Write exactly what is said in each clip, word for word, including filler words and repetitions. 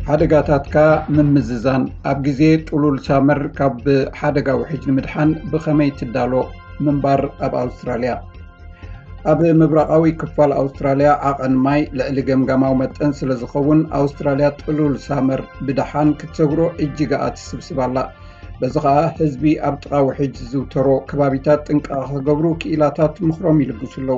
ሓደጋታትካ ምምዝዛን ኣብ ግዜ ጥሉል ሳመር ካብ ሓደጋ ውሕጅ ንምድሓን ብኸመይ ትዳሎ ምንባር ኣብ ኣውስትራልያ ኣብ ምብራቃዊ ክፋል ኣውስትራልያ ዓቐን ማይ ልዕሊ ገምጋማዊ መጠን ስለ ዝኸውን ኣውስትራልያ ጥሉል ሳመር ብድሓን ክትሰግሮ እጅግ ትስብስብ ኣላ። በዚ ከዓ ህዝቢ ኣብ ጥቃ ውሕጅ ዝዝውተሮ ከባቢታት ጥንቃቐ ክገብሩ ክኢላታት ምክሮም ይልግሱ ኣለዉ።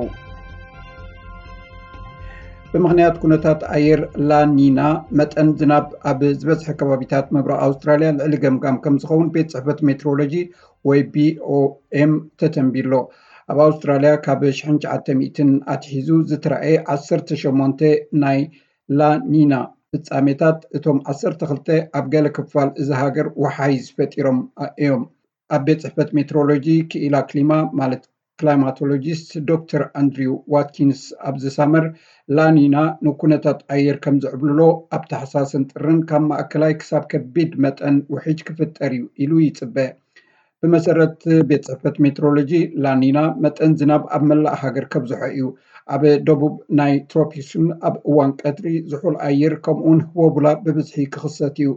ብምክንያት ኩነታት ኣየር ላኒና መጠን ዝናብ ኣብ ዝበዝሐ ከባቢታት ምብራቅ ኣውስትራልያ ልዕሊ ገምጋም ከም ዝኸውን ቤት ፅሕፈት ሜትሮሎጂ ወይ ቢኦኤም ተተንቢሎ። ኣብ ኣውስትራልያ ካብ ሽሕ ትሽዓተ ሚእትን ኣትሒዙ ዝተረኣየ ዓሰርተ ሸሞንተ ናይ ላኒና ፍጻሜታት እቶም ዓሰርተ ክልተ ኣብ ገለ ክፋል እዚ ሃገር ወሓይዝ ፈጢሮም እዮም። ኣብ ቤት ፅሕፈት ሜትሮሎጂ ክኢላ ክሊማ ማለት ክላይማቶሎጂስት ዶክተር አንድሪው ዋትኪንስ ኣብ ዝሳመር ላኒና ንኩነታት ኣየር ከም ዘዕብልሎ ኣብ ታሕሳስን ጥርን ካብ ማእከላይ ክሳብ ከቢድ መጠን ውሕጅ ክፍጠር እዩ ኢሉ ይፅበ። ብመሰረት ቤት ፅሕፈት ሜትሮሎጂ ላኒና መጠን ዝናብ ኣብ መላእ ሃገር ከብዝሖ እዩ። ኣብ ደቡብ ናይ ትሮፒክስን ኣብ እዋን ቀትሪ ዝሑል ኣየር ከምኡውን ህወቡላ ብብዝሒ ክኽሰት እዩ።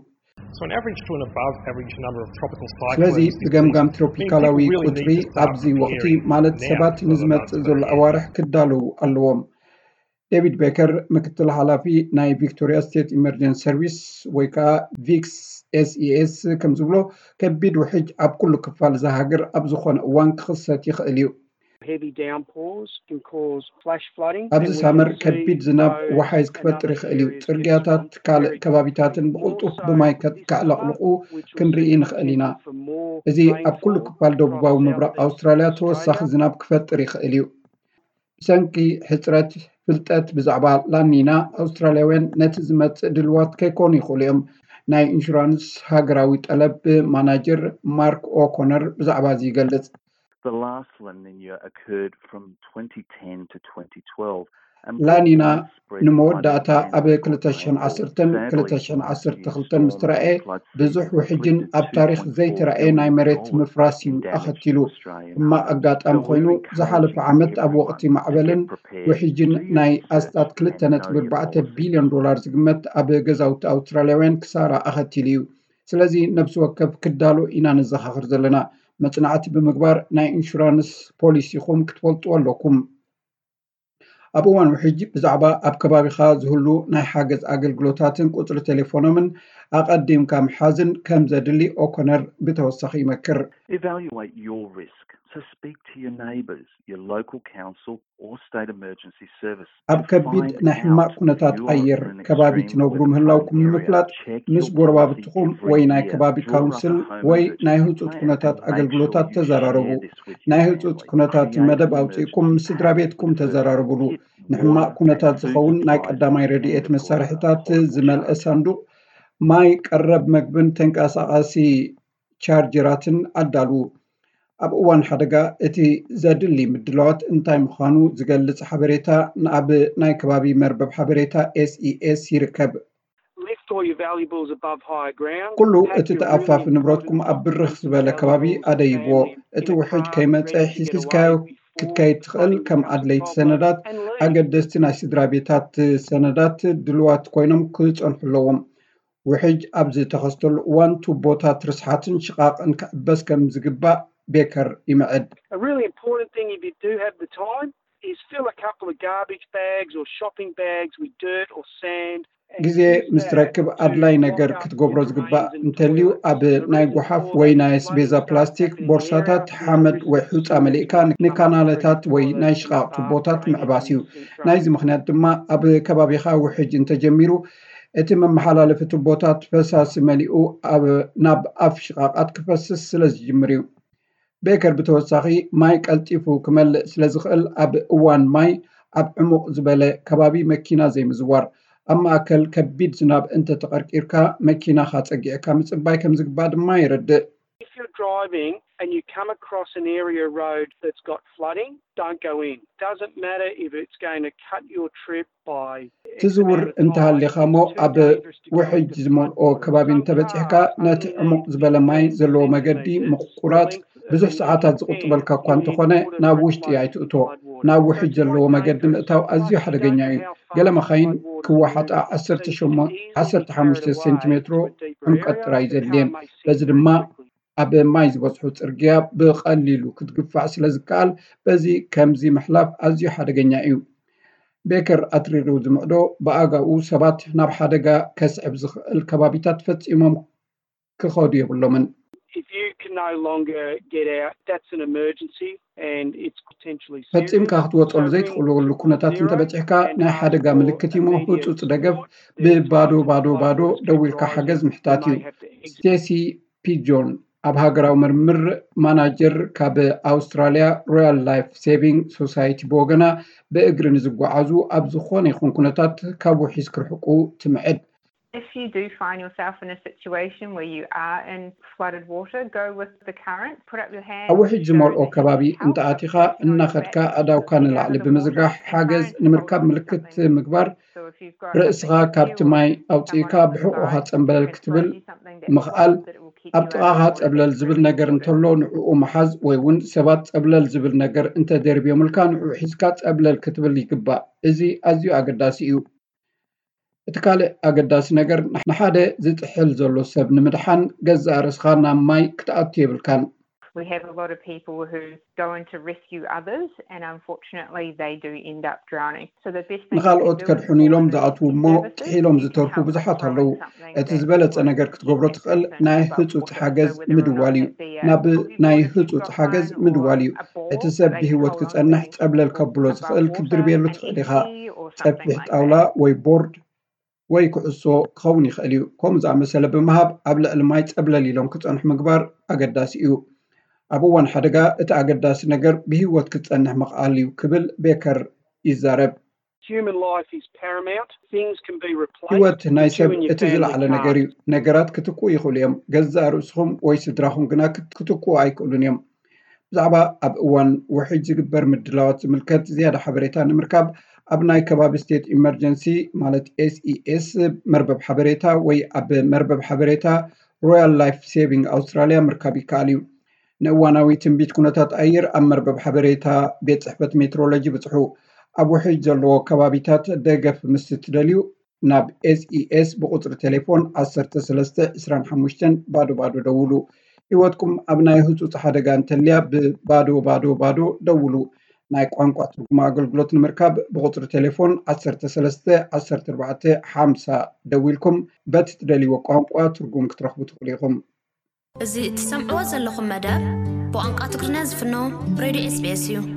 ስለዚ ብገምጋም ትሮፒካላዊ ቁፅሪ ኣብዚ ወቅቲ ማለት ሰባት ንዝመፅእ ዘሎ ኣዋርሕ ክዳለዉ ኣለዎም። ዴቪድ ቤከር ምክትል ሓላፊ ናይ ቪክቶሪያ ስቴት ኢመርጀንሲ ሰርቪስ ወይ ከዓ ቪክስ ኤስኢኤስ ከም ዝብሎ ከቢድ ውሕጅ ኣብ ኩሉ ክፋል ዝሃገር ኣብ ዝኾነ እዋን ክኽሰት ይኽእል እዩ። ኣብዚ ሳመር ከቢድ ዝናብ ወሓይዝ ክፈጥር ይኽእል እዩ። ፅርግያታት ካልእ ከባቢታትን ብቕልጡፍ ብማይ ከዕለቕልቑ ክንርኢ ንኽእል ኢና። እዚ ኣብ ኩሉ ክፋል ደቡባዊ ምብራቅ ኣውስትራልያ ተወሳኺ ዝናብ ክፈጥር ይኽእል እዩ። ብሰንኪ ሕፅረት ፍልጠት ብዛዕባ ላኒና ኣውስትራልያውያን ነቲ ዝመፅእ ድልዋት ከይኮኑ ይኽእሉ እዮም። ናይ ኢንሹራንስ ሃገራዊ ጠለብ ማናጀር ማርክ ኦኮነር ብዛዕባ እዚ ይገልጽ። ላኒና ንመወዳእታ ኣብ ክልተ ሽሕን ዓሰርተን ክልተ ሽሕን ዓሰርተ ክልተን ምስ ተረኣየ ብዙሕ ውሕጅን ኣብ ታሪክ ዘይተረኣየ ናይ መሬት ምፍራስ እዩ ኣኸቲሉ። ሕማቅ ኣጋጣሚ ኮይኑ ዝሓለፈ ዓመት ኣብ ወቅቲ ማዕበልን ውሕጅን ናይ ኣስታት ክልተ ነጥቢ ኣርባዕተ ቢልዮን ዶላር ዝግመት ኣብ ገዛውቲ ኣውስትራልያውያን ክሳራ ኣኸቲሉ እዩ። ስለዚ ነብሲ ወከፍ ክዳሎ ኢና ንዘኻኽር ዘለና። መፅናዕቲ ብምግባር ናይ ኢንሹራንስ ፖሊሲኹም ክትፈልጡ ኣለኩም። ኣብ እዋን ውሕጅ ብዛዕባ ኣብ ከባቢኻ ዝህሉ ናይ ሓገዝ ኣገልግሎታትን ቁፅሪ ቴሌፎኖምን ኣቐዲምካ ምሓዝን ከም ዘድሊ ኦኮነር ብተወሳኺ ይመክር። ኣብ ከቢድ ናይ ሕማቅ ኩነታት ኣየር ከባቢ ትነብሩ ምህላውኩም ንምፍላጥ ምስ ጎረባብትኩም ወይ ናይ ከባቢ ካውንስል ወይ ናይ ህፁፅ ኩነታት ኣገልግሎታት ተዘራረቡ። ናይ ህፁፅ ኩነታት መደብ ኣውፅኢኩም ምስ ስድራ ቤትኩም ተዘራረብሉ። ንሕማቅ ኩነታት ዝኸውን ናይ ቀዳማይ ረድኤት መሳርሕታት ዝመልአ ሳንዱቅ፣ ማይ፣ ቀረብ መግብን ተንቀሳቃሲ ቻርጀራትን ኣዳልዉ። ኣብ እዋን ሓደጋ እቲ ዘድሊ ምድላዋት እንታይ ምዃኑ ዝገልጽ ሓበሬታ ኣብ ናይ ከባቢ መርበብ ሓበሬታ ኤስኢኤስ ይርከብ። ኩሉ እቲ ተኣፋፊ ንብረትኩም ኣብ ብርኽ ዝበለ ከባቢ ኣደይብዎ። እቲ ውሕጅ ከይመፅእ ሒዝካዮ ክትከይድ ትኽእል። ከም ኣድለይቲ ሰነዳት፣ ኣገደስቲ ናይ ስድራ ቤታት ሰነዳት ድልዋት ኮይኖም ክፀንሑ ኣለዎም። ውሕጅ ኣብ ዝተኸስተሉ እዋን ቱቦታት ርስሓትን ሽቓቕን ክዕበስ ከም ዝግባእ ቤከር ይምዕድ። ግዜ ምስ ትረክብ ኣድላይ ነገር ክትገብሮ ዝግባእ እንተልዩ ኣብ ናይ ጎሓፍ ወይ ናይ ስቤዛ ፕላስቲክ ቦርሳታት ሓመድ ወይ ሑፃ መሊእካ ንካናለታት ወይ ናይ ሽቓቕ ቱቦታት ምዕባስ እዩ። ናይዚ ምክንያት ድማ ኣብ ከባቢኻ ውሕጅ እንተጀሚሩ እቲ መመሓላለፊ ቱቦታት ፈሳሲ መሊኡ ናብ ኣፍ ሽቓቃት ክፈስስ ስለ ዝጅምር እዩ። ቤከር ብተወሳኺ ማይ ቀልጢፉ ክመልእ ስለ ዝኽእል ኣብ እዋን ማይ ኣብ ዕሙቕ ዝበለ ከባቢ መኪና ዘይምዝዋር፣ ኣብ ማእከል ከቢድ ዝናብ እንተተቐርቂርካ መኪናኻ ፀጊዕካ ምፅባይ ከም ዝግባእ ድማ ይረድእ። ትዝውር እንተሃሊኻ ሞ ኣብ ውሕጅ ዝመልኦ ከባቢ እንተበፂሕካ ነቲ ዕሙቕ ዝበለ ማይ ዘለዎ መገዲ ምቁራፅ ብዙሕ ሰዓታት ዝቁጥበልካ እኳ እንተኾነ ናብ ውሽጢ ኣይትእቶ። ናብ ውሕጅ ዘለዎ መገዲ ምእታው ኣዝዩ ሓደገኛ እዩ ገለ መኻይን ክወሓጣ ዓሰርተ ሓሙሽተ ሴንቲሜትሮ ዕምቀት ጥራይ ዘድልየን በዚ ድማ ኣብ ማይ ዝበፅሑ ፅርግያ ብቐሊሉ ክትግፋእ ስለ ዝከኣል በዚ ከምዚ ምሕላፍ ኣዝዩ ሓደገኛ እዩ ቤከር ኣትሪሩ ዝምዕዶ ብኣጋኡ ሰባት ናብ ሓደጋ ከስዕብ ዝኽእል ከባቢታት ፈፂሞም ክኸዱ የብሎምን ፈፂምካ ክትወፀሉ ዘይትኽእልሉ ኩነታት እንተበፂሕካ ናይ ሓደጋ ምልክት እሞ ህፁፅ ደገፍ ብባዶ ባዶ ባዶ ደው ኢልካ ሓገዝ ምሕታት እዩ ስቴሲ ፒጆን ኣብ ሃገራዊ ምርምር ማናጀር ካብ ኣውስትራልያ ሮያል ላይፍ ሴቪንግ ሶሳይቲ ብወገና ብእግሪ ንዝጓዓዙ ኣብ ዝኾነ ይኹን ኩነታት ካብ ውሒዝ ክርሕቁ ትምዕድ If you do find yourself in a situation where you are in flooded water, go with the current, put up your hand. ኣብ ውሕጅ ዝመልኦ ከባቢ እንተኣቲኻ እናኸድካ ኣዳውካ ንላዕሊ ብምዝርጋሕ ሓገዝ ንምርካብ ምልክት ምግባር ርእስኻ ካብቲ ማይ ኣውፂኢካ ብሕቑኻ ፀምበለል ክትብል ምኽኣል ኣብ ጥቓኻ ፀብለል ዝብል ነገር እንተሎ ንዕኡ መሓዝ ወይ እውን ሰባት ፀብለል ዝብል ነገር እንተደርብዮምልካ ንዕኡ ሒዝካ ፀብለል ክትብል ይግባእ እዚ ኣዝዩ ኣገዳሲ እዩ እቲ ካልእ ኣገዳሲ ነገር ንሓደ ዝጥሕል ዘሎ ሰብ ንምድሓን ገዛእ ርእስኻ ናብ ማይ ክትኣቱ የብልካን We have a lot of people who go in to rescue others and unfortunately they do end up drowning. So the best thing ንኻልኦት ከድሑን ኢሎም ዝኣትዉ እሞ ጥሒሎም ዝተርፉ ብዙሓት ኣለዉ እቲ ዝበለፀ ነገር ክትገብሮ ትኽእል ናይ ህፁፅ ሓገዝ ምድዋል እዩ ናብ ናይ ህፁፅ ሓገዝ ምድዋል እዩ እቲ ሰብ ብሂወት ክፀንሕ ፀብለል ከብሎ ዝኽእል ክድርብየሉ ትኽእል ኢኻ ፀፊሕ ጣውላ ወይ ቦርድ ወይ ኩዕሶ ክኸውን ይኽእል እዩ ከምኡ ዝኣመሰለ ብምሃብ ኣብ ልዕሊ ማይ ፀብለል ኢሎም ክፀንሑ ምግባር ኣገዳሲ እዩ ኣብ እዋን ሓደጋ እቲ ኣገዳሲ ነገር ብሂወት ክፀንሕ ምኽኣል እዩ ክብል ቤከር ይዛረብ ሂወት ናይ ሰብ እቲ ዝለዓለ ነገር እዩ ነገራት ክትክኡ ይኽእሉ እዮም ገዛእ ርእስኹም ወይ ስድራኹም ግና ክትክኡ ኣይክእሉን እዮም ብዛዕባ ኣብ እዋን ውሕጅ ዝግበር ምድላዋት ዝምልከት ዝያዳ ሓበሬታ ንምርካብ ኣብ ናይ ከባቢ ስቴት ኢመርጀንሲ ማለት ኤስ ኢ ኤስ መርበብ ሓበሬታ ወይ ኣብ መርበብ ሓበሬታ ሮያል ላይፍ ሴቪንግ ኣውስትራልያ ምርካብ ይከኣል እዩ ንእዋናዊ ትንቢት ኩነታት ኣየር ኣብ መርበብ ሓበሬታ ቤት ፅሕፈት ሜትሮሎጂ ብፅሑ ኣብ ውሕጅ ዘለዎ ከባቢታት ደገፍ ምስ ትደልዩ ናብ ኤስ ኢ ኤስ ብቁፅሪ ቴሌፎን ዓሰርተ ሰለስተ ዕስራን ሓሙሽተን ባዶ ባዶ ደውሉ ሂወትኩም ኣብ ናይ ህፁፅ ሓደጋ እንተልያ ብባዶ ባዶ ባዶ ደውሉ ናይ ቋንቋ ትርጉም ኣገልግሎት ንምርካብ ብቁፅሪ ቴሌፎን ዓሰርተ ሰለስተ ዓሰርተ ኣርባዕተ ሓምሳ ደዊልኩም በቲ ትደልይዎ ቋንቋ ትርጉም ክትረኽቡ ትኽእሉ ኢኹም እዚ እትሰምዕዎ ዘለኹም መደብ ብቋንቋ ትግርኛ ዝፍኖ ሬድዮ ኤስ ቢ ኤስ እዩ